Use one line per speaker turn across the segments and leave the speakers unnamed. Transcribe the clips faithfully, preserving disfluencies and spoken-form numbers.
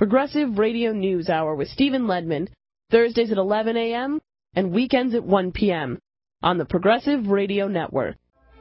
Progressive Radio News Hour with Stephen Ledman, Thursdays at eleven a.m. and weekends at one p.m. on the Progressive Radio Network.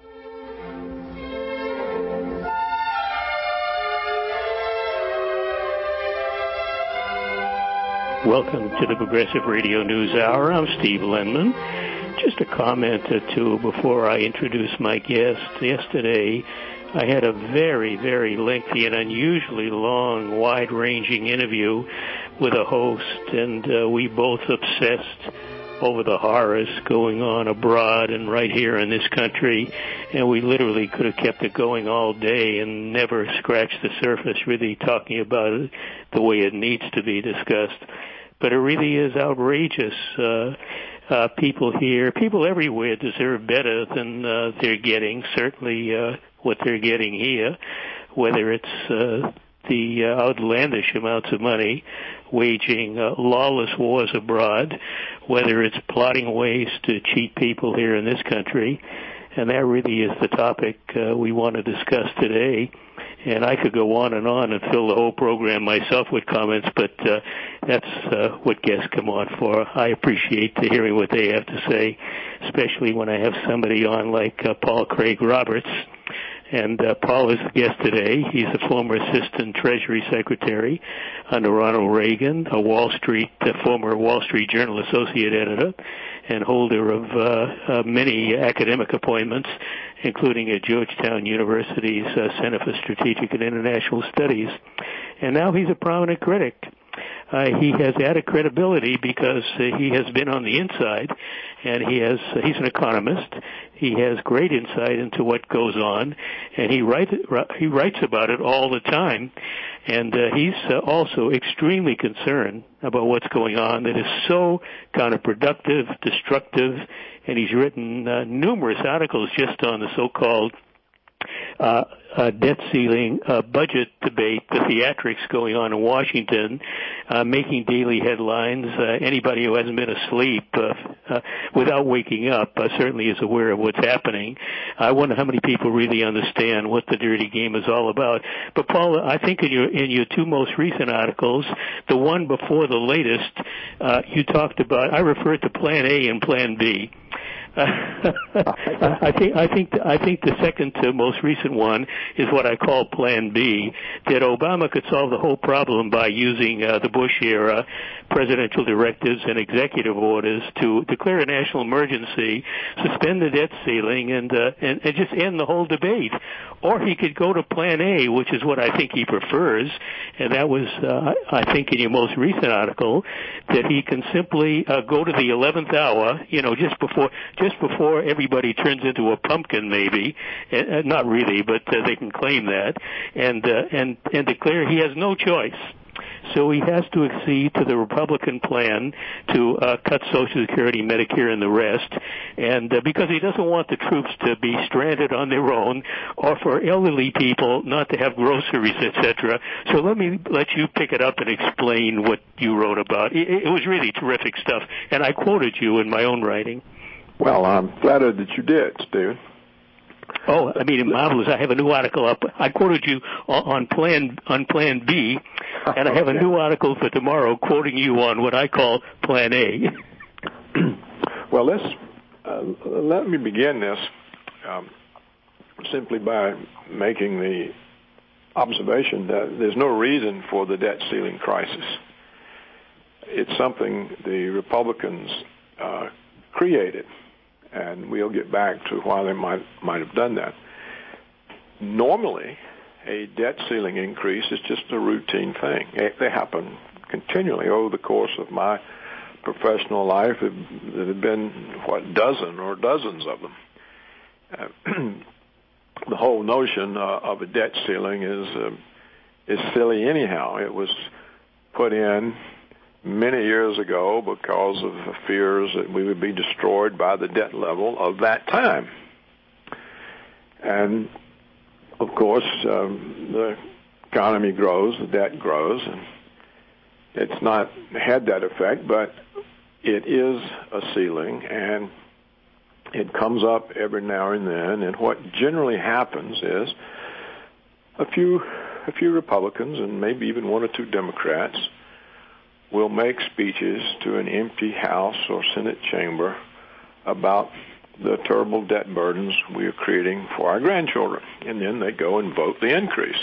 Welcome to the Progressive Radio News Hour. I'm Steve Ledman. Just a comment or two before I introduce my guest. Yesterday, I had a very, very lengthy and unusually long, wide-ranging interview with a host, and uh, we both obsessed over the horrors going on abroad and right here in this country, and we literally could have kept it going all day and never scratched the surface, really talking about it the way it needs to be discussed. But it really is outrageous. Uh, uh, people here, people everywhere deserve better than uh, they're getting, certainly uh, what they're getting here, whether it's uh, the uh, outlandish amounts of money waging uh, lawless wars abroad, whether it's plotting ways to cheat people here in this country. And that really is the topic uh, we want to discuss today. And I could go on and on and fill the whole program myself with comments, but uh, that's uh, what guests come on for. I appreciate hearing what they have to say, especially when I have somebody on like uh, Paul Craig Roberts. And uh, Paul is the guest today. He's a former Assistant Treasury Secretary under Ronald Reagan, a Wall Street, a former Wall Street Journal Associate Editor, and holder of uh, uh, many academic appointments, including at Georgetown University's uh, Center for Strategic and International Studies. And now he's a prominent critic. Uh, he has added credibility because uh, he has been on the inside, and he has uh, he's an economist. He has great insight into what goes on, and he writes he writes about it all the time. And uh, he's uh, also extremely concerned about what's going on that is so counterproductive, destructive, and he's written uh, numerous articles just on the so-called uh, uh, debt ceiling, uh, budget debate, the theatrics going on in Washington, uh, making daily headlines. Uh, anybody who hasn't been asleep uh, uh, without waking up uh, certainly is aware of what's happening. I wonder how many people really understand what the dirty game is all about. But Paul, I think in your in your two most recent articles, the one before the latest, uh, you talked about, I referred to Plan A and Plan B. Uh, I think I think I think the second to most recent one is what I call Plan B, that Obama could solve the whole problem by using uh, the Bush era presidential directives and executive orders to declare a national emergency, suspend the debt ceiling, and uh, and, and just end the whole debate. Or he could go to Plan A, which is what I think he prefers, and that was uh, I think in your most recent article, that he can simply uh, go to the eleventh hour, you know, just before. Just before everybody turns into a pumpkin, maybe, uh, not really, but uh, they can claim that, and uh, and and declare he has no choice. So he has to accede to the Republican plan to uh, cut Social Security, Medicare, and the rest, and uh, because he doesn't want the troops to be stranded on their own, or for elderly people not to have groceries, et cetera. So let me let you pick it up and explain what you wrote about. It, it was really terrific stuff, and I quoted you in my own writing.
Well, I'm flattered that you did, Stephen.
Oh, I mean, marvelous. I have a new article up. I quoted you on Plan on Plan B, and I have a new article for tomorrow quoting you on what I call Plan A.
Well, let's, uh, let me begin this um, simply by making the observation that there's no reason for the debt ceiling crisis. It's something the Republicans uh, created, and we'll get back to why they might might have done that. Normally, a debt ceiling increase is just a routine thing. They happen continually over the course of my professional life. There have been, what, dozen or dozens of them. Uh, the whole notion uh, of a debt ceiling is uh, is silly anyhow. It was put in many years ago because of the fears that we would be destroyed by the debt level of that time. And, of course, um, the economy grows, the debt grows, and it's not had that effect, but it is a ceiling, and it comes up every now and then, and what generally happens is a few a few Republicans and maybe even one or two Democrats will make speeches to an empty House or Senate chamber about the terrible debt burdens we are creating for our grandchildren, and then they go and vote the increase.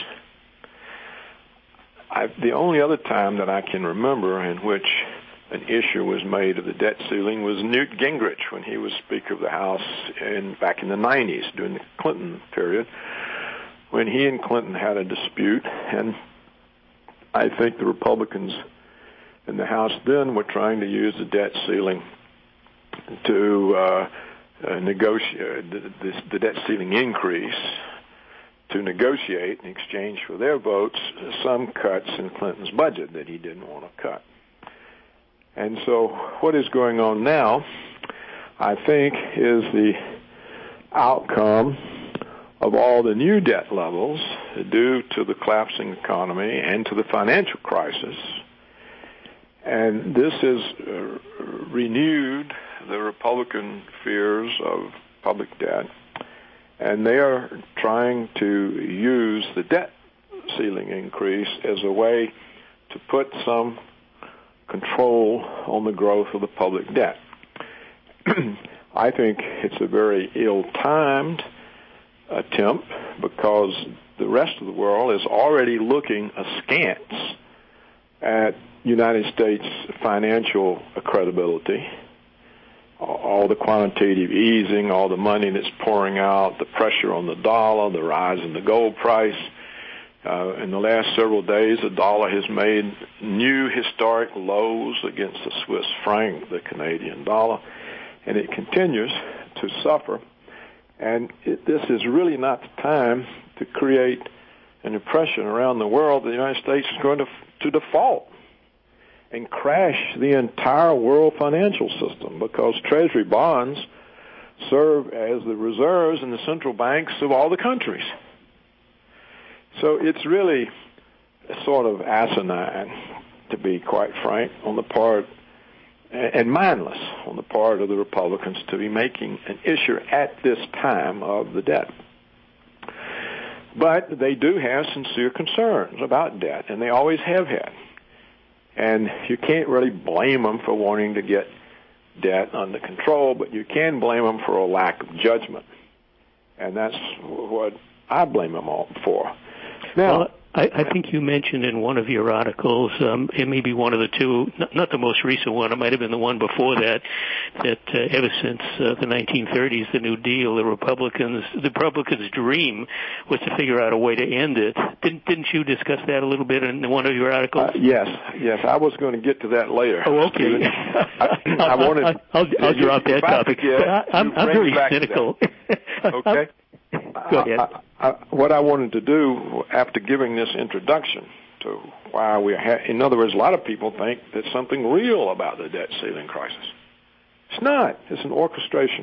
I, the only other time that I can remember in which an issue was made of the debt ceiling was Newt Gingrich when he was Speaker of the House in, back in the nineties during the Clinton period, when he and Clinton had a dispute, and I think the Republicans in the House then were trying to use the debt ceiling to uh, uh, negotiate the, the, the debt ceiling increase to negotiate in exchange for their votes some cuts in Clinton's budget that he didn't want to cut. And so what is going on now, I think, is the outcome of all the new debt levels due to the collapsing economy and to the financial crisis. And this has uh, renewed the Republican fears of public debt, and they are trying to use the debt ceiling increase as a way to put some control on the growth of the public debt. I think it's a very ill-timed attempt because the rest of the world is already looking askance at United States financial credibility, all the quantitative easing, all the money that's pouring out, the pressure on the dollar, the rise in the gold price. Uh, in the last several days, the dollar has made new historic lows against the Swiss franc, the Canadian dollar, and it continues to suffer. And it, this is really not the time to create an impression around the world that the United States is going to, to default and crash the entire world financial system, because Treasury bonds serve as the reserves in the central banks of all the countries. So it's really sort of asinine, to be quite frank, on the part, and mindless on the part of the Republicans to be making an issue at this time of the debt. But they do have sincere concerns about debt, and they always have had. And you can't really blame them for wanting to get debt under control, but you can blame them for a lack of judgment. And that's what I blame them all for. Now,
well, I, I think you mentioned in one of your articles, um, it may be one of the two, not, not the most recent one, it might have been the one before that, that uh, ever since uh, the nineteen thirties, the New Deal, the Republicans, the Republicans' dream was to figure out a way to end it. Didn't, didn't you discuss that a little bit in one of your articles?
Uh, yes, yes, I was going to get to that later.
Oh, okay.
I, I wanted.
I'll, I'll, I'll drop that topic.
Forget,
I, I'm, I'm very cynical.
Okay.
Go ahead.
I, I, what I wanted to do after giving this introduction to why we ha- in other words, a lot of people think there's something real about the debt ceiling crisis. It's not. It's an orchestration.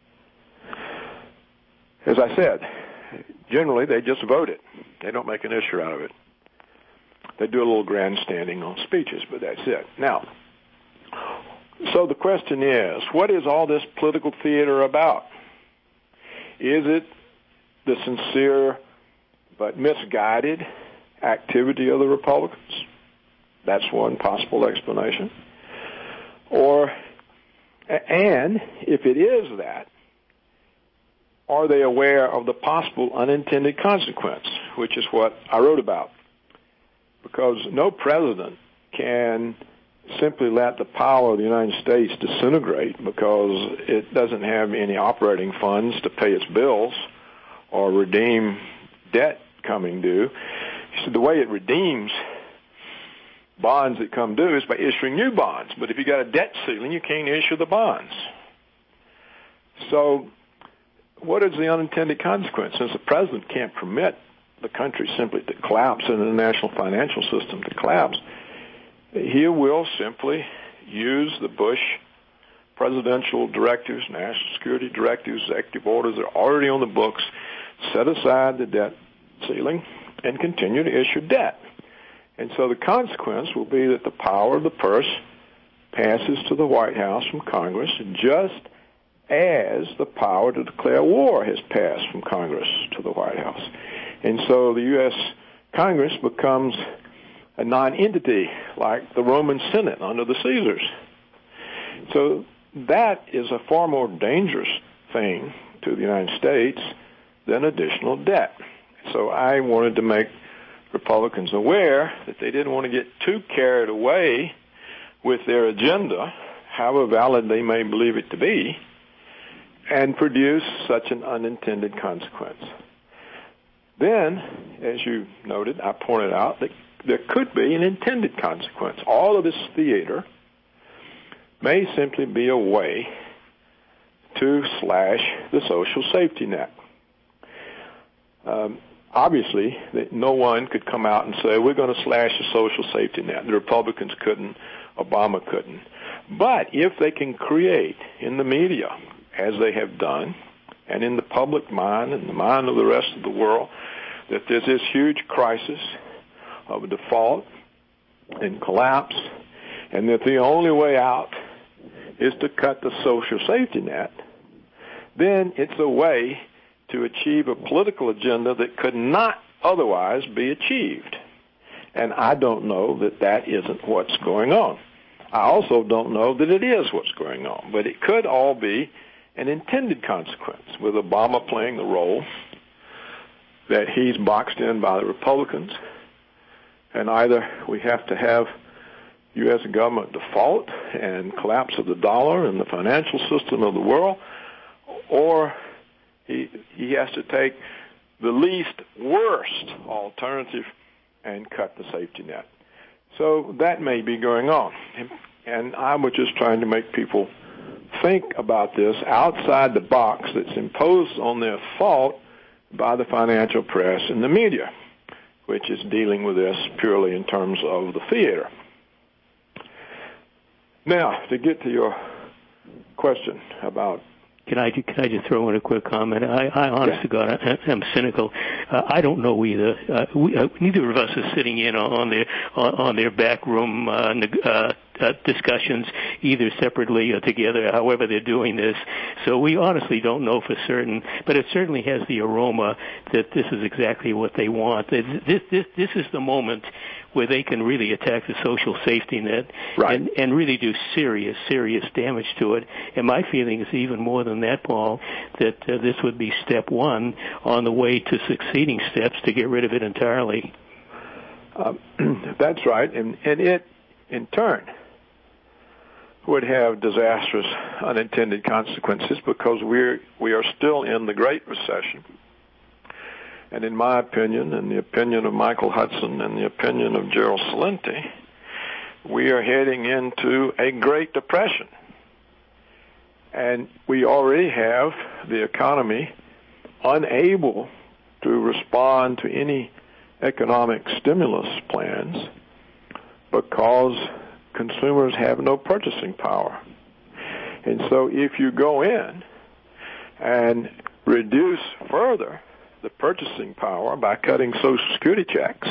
As I said, generally they just vote it. They don't make an issue out of it. They do a little grandstanding on speeches, but that's it. Now, so the question is, what is all this political theater about? Is it the sincere but misguided activity of the Republicans? That's one possible explanation. Or, and if it is that, are they aware of the possible unintended consequence, which is what I wrote about? Because no president can simply let the power of the United States disintegrate because it doesn't have any operating funds to pay its bills or redeem debt coming due. So the way it redeems bonds that come due is by issuing new bonds. But if you got a debt ceiling, you can't issue the bonds. So what is the unintended consequence? Since the president can't permit the country simply to collapse and the national financial system to collapse, he will simply use the Bush presidential directives, national security directives, executive orders that are already on the books, set aside the debt ceiling, and continue to issue debt. And so the consequence will be that the power of the purse passes to the White House from Congress, just as the power to declare war has passed from Congress to the White House. And so the U S Congress becomes a non-entity like the Roman Senate under the Caesars. So that is a far more dangerous thing to the United States than additional debt. So I wanted to make Republicans aware that they didn't want to get too carried away with their agenda, however valid they may believe it to be, and produce such an unintended consequence. Then, as you noted, I pointed out that there could be an intended consequence. All of this theater may simply be a way to slash the social safety net. Um, obviously, no one could come out and say, we're going to slash the social safety net. The Republicans couldn't, Obama couldn't. But if they can create in the media, as they have done, and in the public mind and the mind of the rest of the world, that there's this huge crisis of default and collapse, and that the only way out is to cut the social safety net, then it's a way to achieve a political agenda that could not otherwise be achieved. And I don't know that that isn't what's going on. I also don't know that it is what's going on, but it could all be an intended consequence, with Obama playing the role that he's boxed in by the Republicans, and either we have to have U S government default and collapse of the dollar and the financial system of the world, or he he has to take the least worst alternative and cut the safety net. So that may be going on. And I was just trying to make people think about this outside the box that's imposed on their thought by the financial press and the media, which is dealing with this purely in terms of the theater. Now, to get to your question about...
Can I, can I just throw in a quick comment? I, I honest to God, I, I'm cynical. Uh, I don't know either. Uh, we, uh, neither of us is sitting in on their on, on their backroom uh, uh, uh, discussions, either separately or together, however they're doing this. So we honestly don't know for certain, but it certainly has the aroma that this is exactly what they want. This this this is the moment where they can really attack the social safety net,
right,
and, and really do serious, serious damage to it. And my feeling is even more than that, Paul, that uh, this would be step one on the way to succeeding steps to get rid of it entirely.
Uh, that's right, and, and it, in turn, would have disastrous unintended consequences, because we're, we are still in the Great Recession. And in my opinion, and the opinion of Michael Hudson, and the opinion of Gerald Celente, we are heading into a Great Depression. And we already have the economy unable to respond to any economic stimulus plans because consumers have no purchasing power. And so if you go in and reduce further the purchasing power by cutting Social Security checks,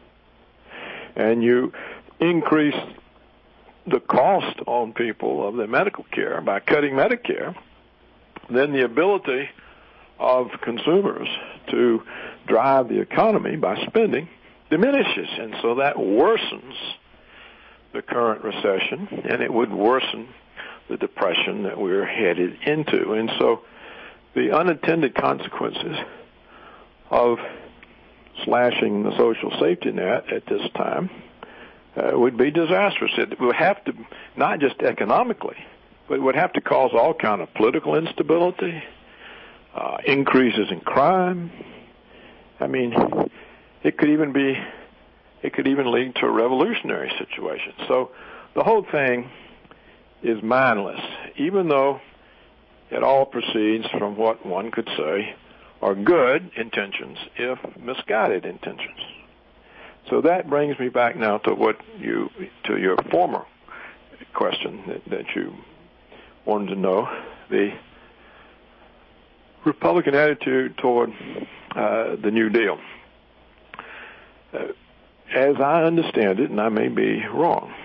and you increase the cost on people of their medical care by cutting Medicare, then the ability of consumers to drive the economy by spending diminishes. And so that worsens the current recession, and it would worsen the depression that we're headed into. And so the unintended consequences of slashing the social safety net at this time uh, would be disastrous. It would have to, not just economically, but it would have to cause all kind of political instability, uh, increases in crime. I mean, it could even be, it could even lead to a revolutionary situation. So the whole thing is mindless, even though it all proceeds from what one could say are good intentions, if misguided intentions. So that brings me back now to what you, to your former question that, that you wanted to know, the Republican attitude toward uh, the New Deal. Uh, as I understand it, and I may be wrong,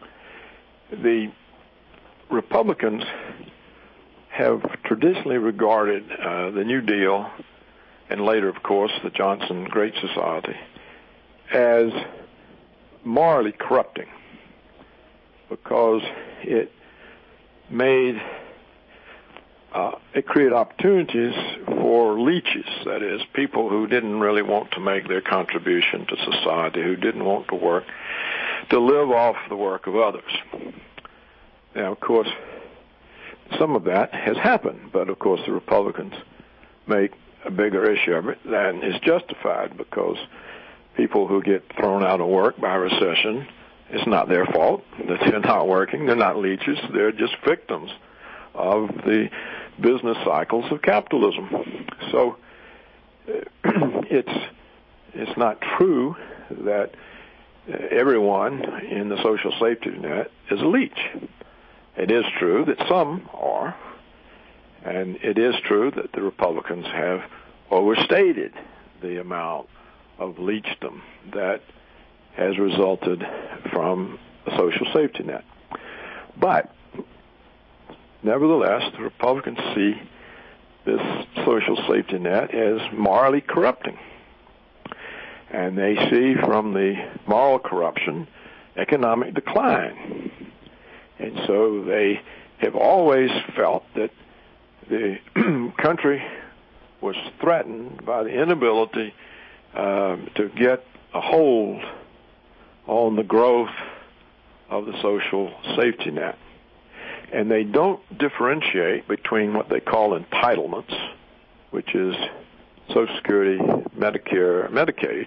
the Republicans have traditionally regarded uh, the New Deal, and later, of course, the Johnson Great Society, as morally corrupting because it made uh, it created opportunities for leeches, that is, people who didn't really want to make their contribution to society, who didn't want to work, to live off the work of others. Now, of course, some of that has happened, but of course the Republicans make a bigger issue of it than is justified because people who get thrown out of work by recession, it's not their fault that they're not working. They're not leeches. They're just victims of the business cycles of capitalism. So it's it's not true that everyone in the social safety net is a leech. It is true that some are, and it is true that the Republicans have overstated the amount of leechdom that has resulted from a social safety net. But nevertheless, the Republicans see this social safety net as morally corrupting. And they see from the moral corruption economic decline. And so they have always felt that the country was threatened by the inability uh, to get a hold on the growth of the social safety net. And they don't differentiate between what they call entitlements, which is Social Security, Medicare, Medicaid,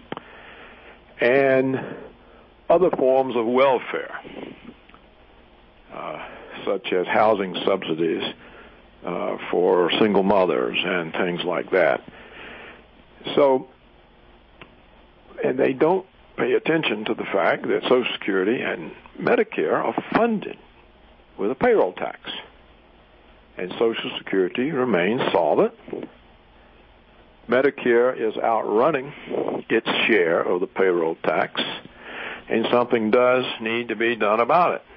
and other forms of welfare, uh, such as housing subsidies uh, for single mothers and things like that. So, and they don't pay attention to the fact that Social Security and Medicare are funded with a payroll tax. And Social Security remains solvent. Medicare is outrunning its share of the payroll tax, and something does need to be done about it.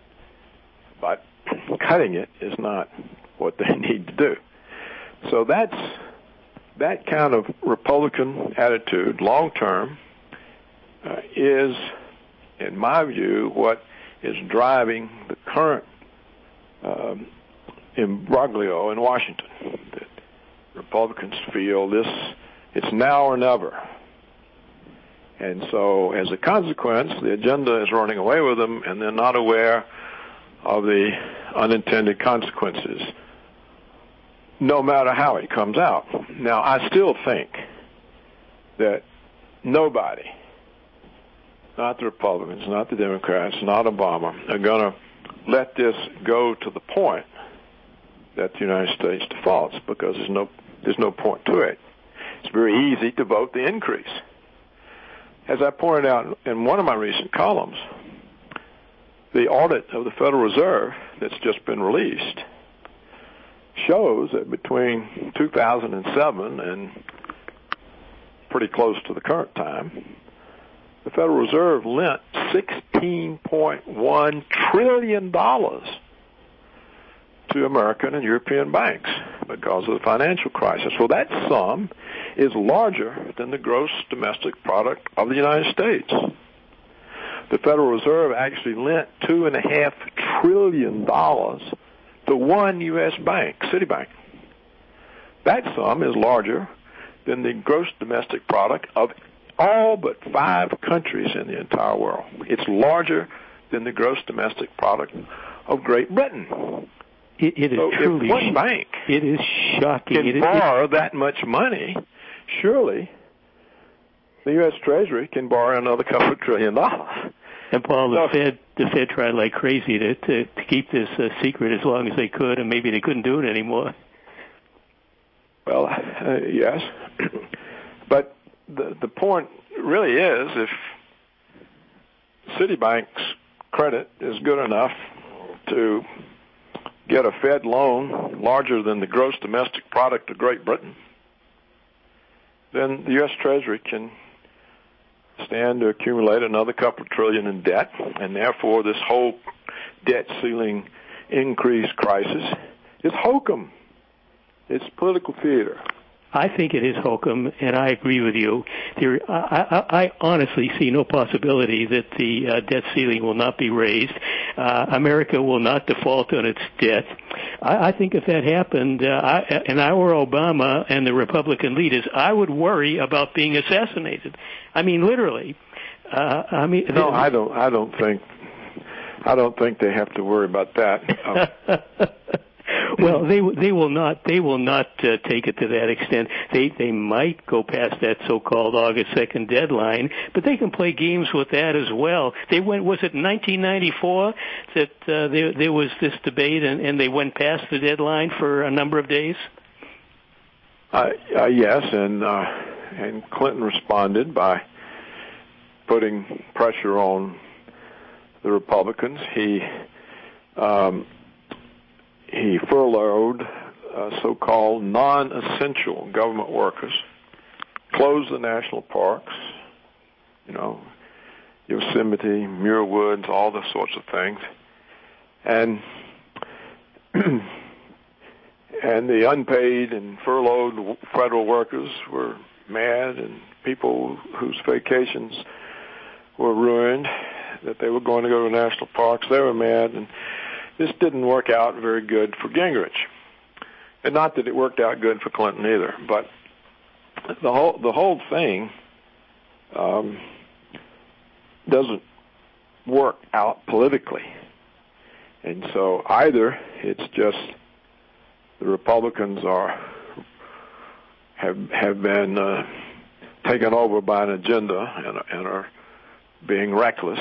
But cutting it is not what they need to do. So that's that kind of Republican attitude, long-term, uh, is, in my view, what is driving the current um, imbroglio in Washington. That Republicans feel this, it's now or never. And so, as a consequence, the agenda is running away with them, and they're not aware of the unintended consequences, no matter how it comes out. Now, I still think that nobody, not the Republicans, not the Democrats, not Obama, are going to let this go to the point that the United States defaults, because there's no there's no point to it. It's very easy to vote the increase. As I pointed out in one of my recent columns, the audit of the Federal Reserve that's just been released shows that between two thousand seven and pretty close to the current time, the Federal Reserve lent sixteen point one trillion dollars to American and European banks because of the financial crisis. Well, that sum is larger than the gross domestic product of the United States. The Federal Reserve actually lent two and a half trillion dollars to one U S bank, Citibank. That sum is larger than the gross domestic product of all but five countries in the entire world. It's larger than the gross domestic product of Great Britain.
It, it is
so
truly
if one bank
it is shocking.
can
it,
borrow
it,
that much money, surely the U S Treasury can borrow another couple of trillion dollars.
And Paul, the
so,
Fed, the Fed tried like crazy to to, to keep this uh, secret as long as they could, and maybe they couldn't do it anymore.
Well, uh, yes, but the the point really is, if Citibank's credit is good enough to get a Fed loan larger than the gross domestic product of Great Britain, then the U S Treasury can stand to accumulate another couple of trillion in debt, and therefore this whole debt ceiling increase crisis is hokum. It's political theater.
I think it is hokum, and I agree with you. There, I, I, I honestly see no possibility that the uh, debt ceiling will not be raised. Uh, America will not default on its debt. I, I think if that happened, uh, I, and I were Obama and the Republican leaders, I would worry about being assassinated. I mean, literally. Uh, I mean,
no, I don't. I don't think. I don't think they have to worry about that. Um,
Well, they they will not they will not uh, take it to that extent. They they might go past that so-called August second deadline, but they can play games with that as well. They went was it nineteen ninety-four that uh, there there was this debate and, and they went past the deadline for a number of days.
Uh, uh, yes, and uh, and Clinton responded by putting pressure on the Republicans. He um, He furloughed uh, so-called non-essential government workers, closed the national parks, you know, Yosemite, Muir Woods, all those sorts of things, and and the unpaid and furloughed federal workers were mad, and people whose vacations were ruined, that they were going to go to national parks, they were mad, and this didn't work out very good for Gingrich. And not that it worked out good for Clinton either, but the whole the whole thing um, doesn't work out politically. And so either it's just the Republicans are have have been uh, taken over by an agenda and, and are being reckless,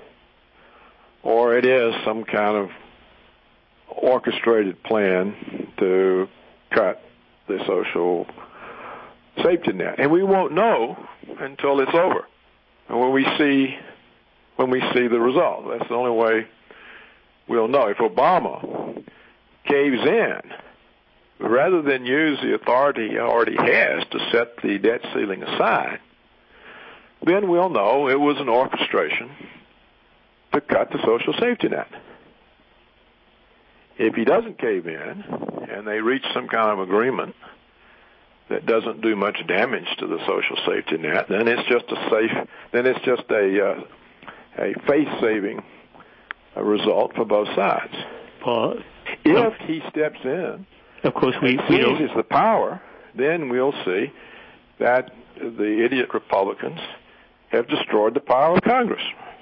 or it is some kind of orchestrated plan to cut the social safety net, and we won't know until it's over, and when we see when we see the result. That's the only way we'll know. If Obama caves in, rather than use the authority he already has to set the debt ceiling aside, then we'll know it was an orchestration to cut the social safety net. If he doesn't cave in and they reach some kind of agreement that doesn't do much damage to the social safety net, then it's just a safe, then it's just a uh, a faith-saving uh, result for both sides.
Paul,
if
well,
he steps in,
of course we,
and
we don't.
seizes the power, then we'll see that the idiot Republicans have destroyed the power of Congress.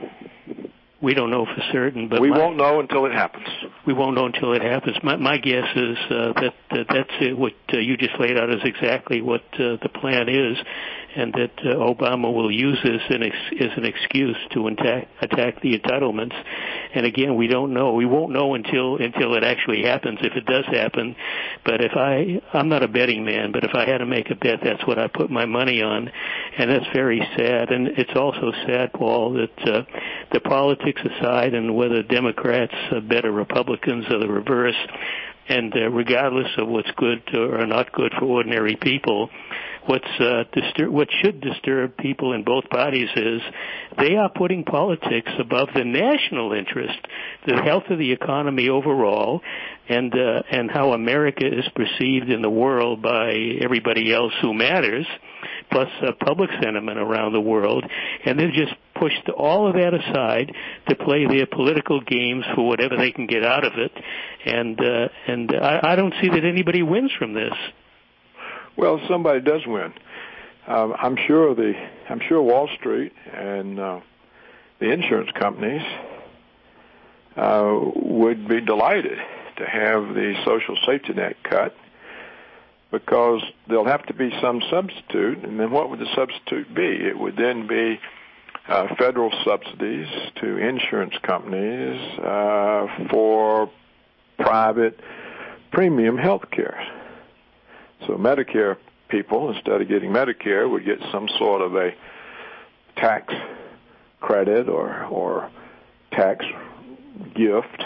We don't know for certain, but
we
my,
won't know until it happens.
We won't know until it happens. My, my guess is uh, that, that that's it. What uh, you just laid out is exactly what uh, the plan is, and that uh, Obama will use this an ex- as an excuse to attack, attack the entitlements. And again, we don't know. We won't know until until it actually happens, if it does happen. But if I, I'm not a betting man, but if I had to make a bet, that's what I put my money on, and that's very sad. And it's also sad, Paul, that uh, the politics aside, and whether Democrats are better Republicans or the reverse, and uh, regardless of what's good or not good for ordinary people, what's uh, distur- what should disturb people in both parties is they are putting politics above the national interest, the health of the economy overall, and uh, and how America is perceived in the world by everybody else who matters, plus uh, public sentiment around the world, and they've just pushed all of that aside to play their political games for whatever they can get out of it, and uh, and I, I don't see that anybody wins from this.
Well, somebody does win. Um, I'm sure the I'm sure Wall Street and uh, the insurance companies uh, would be delighted to have the social safety net cut, because there'll have to be some substitute, and then what would the substitute be? It would then be uh, federal subsidies to insurance companies uh, for private premium health care. So Medicare people, instead of getting Medicare, would get some sort of a tax credit or or tax gift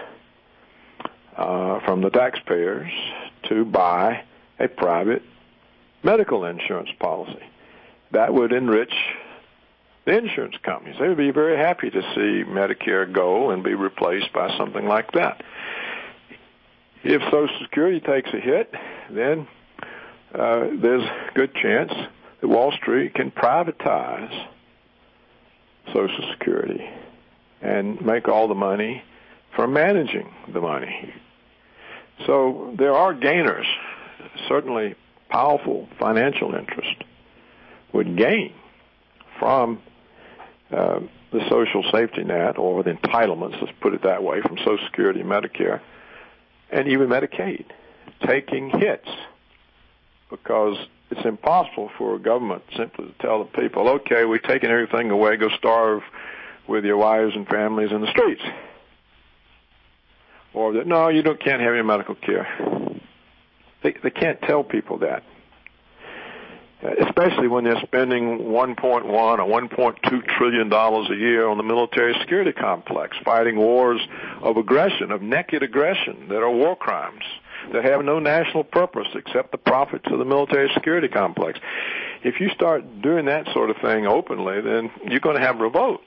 uh, from the taxpayers to buy a private medical insurance policy. That would enrich the insurance companies. They would be very happy to see Medicare go and be replaced by something like that. If Social Security takes a hit, then uh, there's a good chance that Wall Street can privatize Social Security and make all the money from managing the money. So there are gainers. Certainly powerful financial interest would gain from uh, the social safety net, or the entitlements, let's put it that way, from Social Security and Medicare, and even Medicaid, taking hits, because it's impossible for a government simply to tell the people, okay, we've taken everything away, go starve with your wives and families in the streets. Or that, no, you don't, can't have any medical care. They, they can't tell people that, especially when they're spending one point one or one point two trillion dollars a year on the military security complex, fighting wars of aggression, of naked aggression that are war crimes, that have no national purpose except the profits of the military security complex. If you start doing that sort of thing openly, then you're going to have revolt.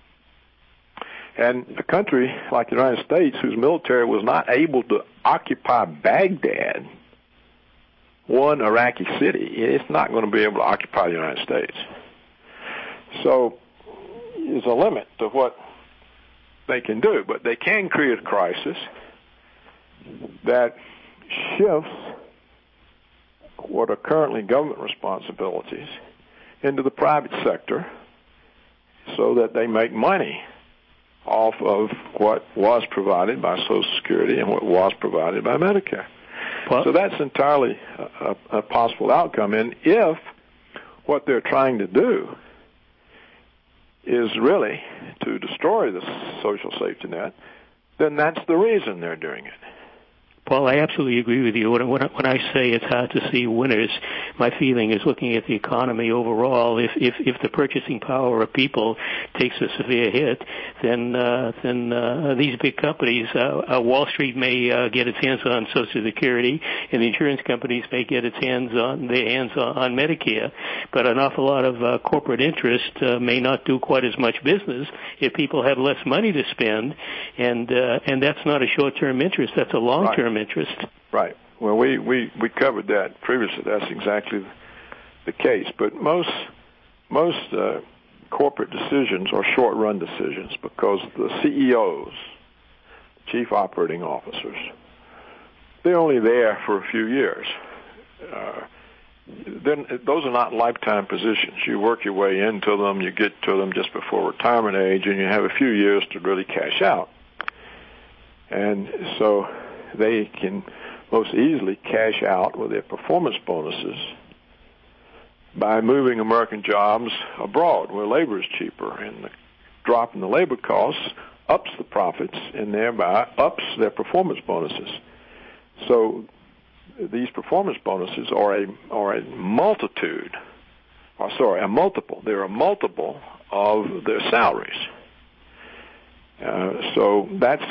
And a country like the United States, whose military was not able to occupy Baghdad, one Iraqi city, it's not going to be able to occupy the United States. So there's a limit to what they can do, but they can create a crisis that shifts what are currently government responsibilities into the private sector so that they make money off of what was provided by Social Security and what was provided by Medicare. Well, so that's entirely a, a, a possible outcome. And if what they're trying to do is really to destroy the social safety net, then that's the reason they're doing it.
Paul, I absolutely agree with you. When, when, when I say it's hard to see winners, my feeling is looking at the economy overall. If if, if the purchasing power of people takes a severe hit, then uh, then uh, these big companies, uh, uh, Wall Street may uh, get its hands on Social Security, and the insurance companies may get its hands on their hands on, on Medicare. But an awful lot of uh, corporate interest uh, may not do quite as much business if people have less money to spend, and uh, and that's not a short-term interest. That's a long-term
Right.
interest.
Right. Well, we, we, we covered that previously. That's exactly the case. But most most uh, corporate decisions are short-run decisions because the C E Os, chief operating officers, they're only there for a few years. Uh, then those are not lifetime positions. You work your way into them, you get to them just before retirement age, and you have a few years to really cash out. And so they can most easily cash out with their performance bonuses by moving American jobs abroad where labor is cheaper, and the drop in the labor costs ups the profits and thereby ups their performance bonuses. So these performance bonuses are a are a multitude, or sorry, a multiple. They're a multiple of their salaries. Uh, so that's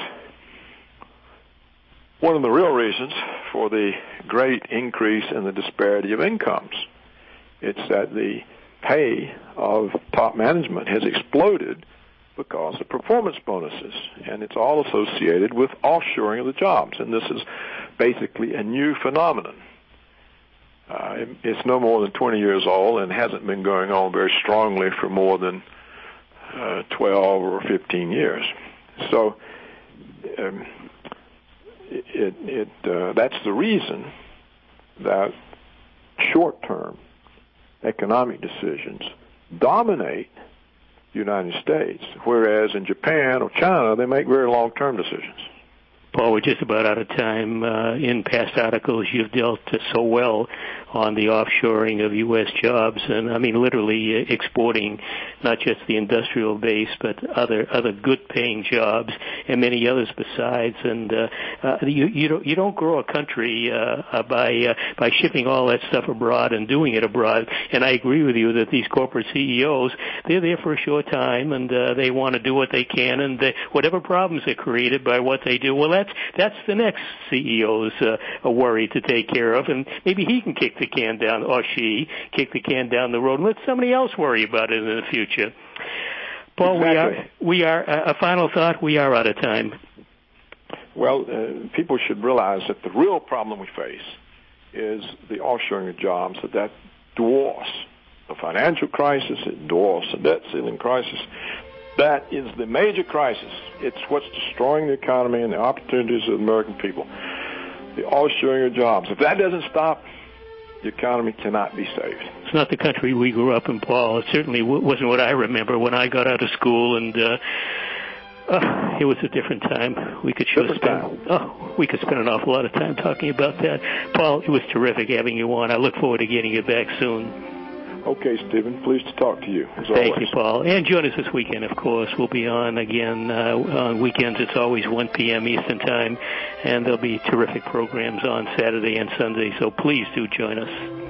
one of the real reasons for the great increase in the disparity of incomes. It's that the pay of top management has exploded because of performance bonuses, and it's all associated with offshoring of the jobs, and this is basically a new phenomenon. Uh, it, it's no more than twenty years old and hasn't been going on very strongly for more than uh, twelve or fifteen years. So um, It, it, uh, that's the reason that short-term economic decisions dominate the United States, whereas in Japan or China, they make very long-term decisions.
Paul, we're just about out of time. Uh, in past articles, you've dealt so well on the offshoring of U S jobs, and I mean literally exporting not just the industrial base, but other other good-paying jobs and many others besides. And uh, uh, you, you don't you don't grow a country uh, by uh, by shipping all that stuff abroad and doing it abroad. And I agree with you that these corporate C E Os, they're there for a short time, and uh, they want to do what they can, and they, whatever problems are created by what they do, well, that's that's the next C E O's uh, worry to take care of, and maybe he can kick the can down, or she kick the can down the road and let somebody else worry about it in the future. Paul,
exactly.
we are, we are, uh, a final thought, we are out of time.
Well, uh, people should realize that the real problem we face is the offshoring of jobs, that that dwarfs the financial crisis, it dwarfs the debt ceiling crisis. That is the major crisis. It's what's destroying the economy and the opportunities of the American people. The offshoring of jobs. If that doesn't stop, the economy cannot be saved.
It's not the country we grew up in, Paul. It certainly w- wasn't what I remember when I got out of school, and uh, uh, it was a different time. We could sure
different
spend
time.
oh, we could spend an awful lot of time talking about that. Paul, it was terrific having you on. I look forward to getting you back soon.
Okay, Stephen. Pleased to talk to you, as
Thank
always.
you, Paul. And join us this weekend, of course. We'll be on again uh, on weekends. It's always one p.m. Eastern Time, and there'll be terrific programs on Saturday and Sunday, so please do join us.